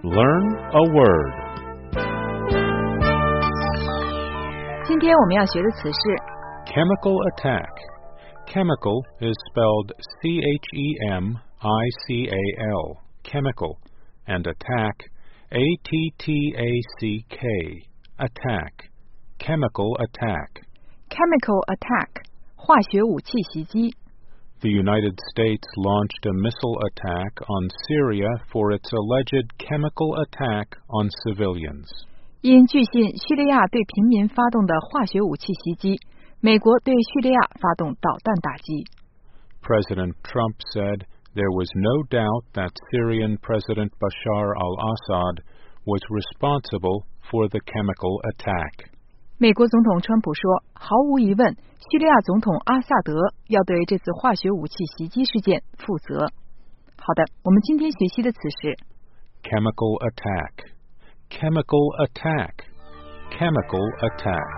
Learn a word. 今天我们要学的词是 Chemical attack. Chemical is spelled C-H-E-M-I-C-A-L, chemical, and attack, A-T-T-A-C-K, attack, chemical attack. chemical attack 化学武器袭击。 The United States launched a missile attack on Syria for its alleged chemical attack on civilians. 因据信叙利亚对平民发动的化学武器袭击，美国对叙利亚发动导弹打击。 President Trump said there was no doubt that Syrian President Bashar al-Assad was responsible for the chemical attack. 美国总统川普说，毫无疑问，叙利亚总统阿萨德要对这次化学武器袭击事件负责。好的，我们今天学习的词是 Chemical attack. Chemical attack. Chemical attack.